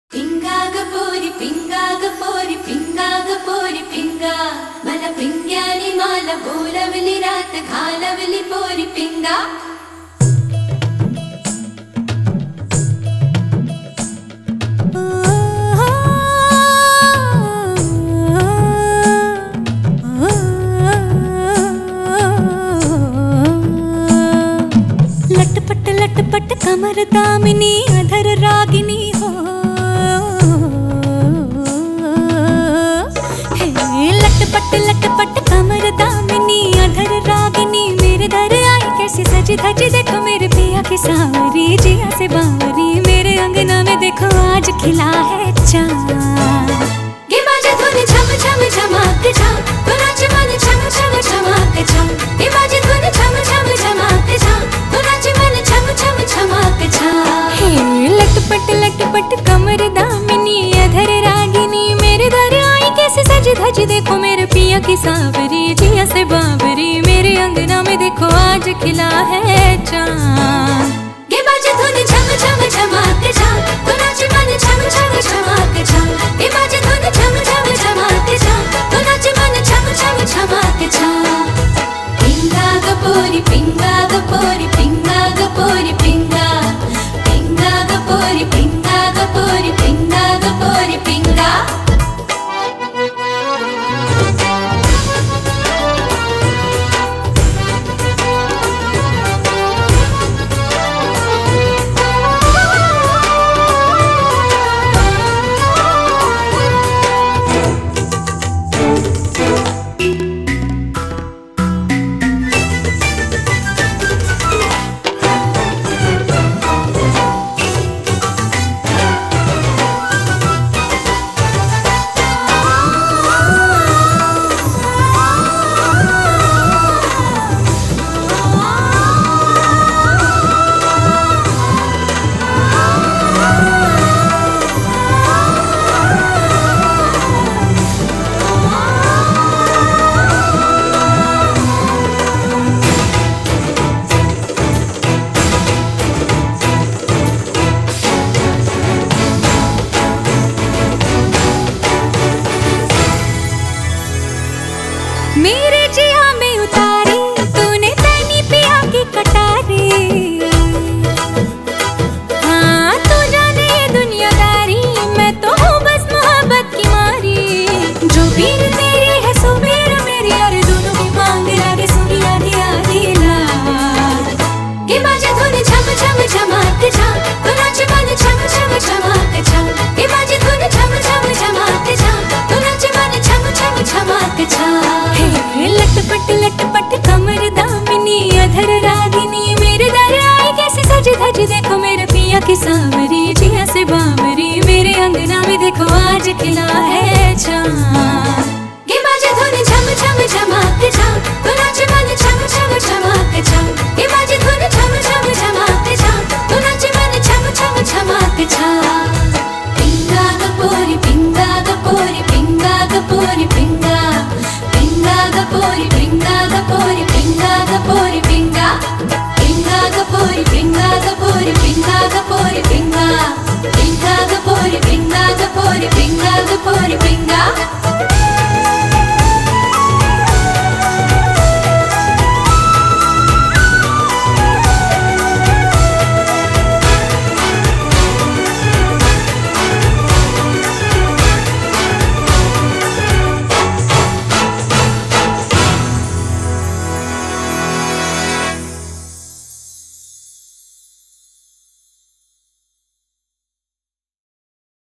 पिंगा मला पिंग्यानी माला बोलवली रात घालवली पोरी पिंगा लटपट कमर दामिनी अधर रागिनी हो लटपट कमर दामिनी अधर रागिनी मेरे दर आई कैसी सजी धजी देखो मेरे पिया की सांवरी जिया से बावरी मेरे अंगना में देखो आज खिला है चाँद गे बाजे धुन झम झम झमक झम तो नाच मन झम झम झमक झम गे बाजे धुन झम झम झमक झम तो नाच मन झम झम झमक झम हे लटपट कमर दामिनी अधर रागिनी मेरे दर आई कैसे सजी धजी देखो मेरे पिया की सांवरी जिया से बावरी मेरे अंगना में देखो आज खिला है चाँद गे बाजे धुन झम झम झमक झम तो नाच मन झम झम झमक झम गे बाजे धुन झम झम झमक झम तो नाच मन झम झम झमक झम पिंगा गपोरी पिंगा गपोरी पिंगा गपोरी पिंगा पिंगा गपोरी पिंगा गपोरी पिंगा गपोरी पिंगा मेरे जिया में उतारी तूने तैनी पिया की कटारी हाँ तू जाने ये दुनियादारी मैं तो हूँ बस मोहब्बत की मारी जो पीर तेरी है सो पीर मेरी यार दोनों की मांग लागे सुनी आधी आधी रात गे बाजे धुन झम झम झमक झम तो नाच मन झम झम झमक झम गे बाजे धुन झम झम झमक झम तो नाच मन झम झम झमक झम लटपट कमर दामिनी अधर रागिनी मेरे दर आई कैसे सजी धजी देखो मेरे पिया की सांवरी जिया से बावरी मेरे अंगना में देखो आज खिला है चाँद गे बाजे धुन झम झम झमक झम तो नाच मन झम झम झमक झम गे बाजे धुन झम झम झमक झम तो नाच मन झम झम झमक झम पिंगा गपोरी पिंगा गपोरी पिंगा गपोरी पिंगा पिंगा गपोरी पिंगा गपोरी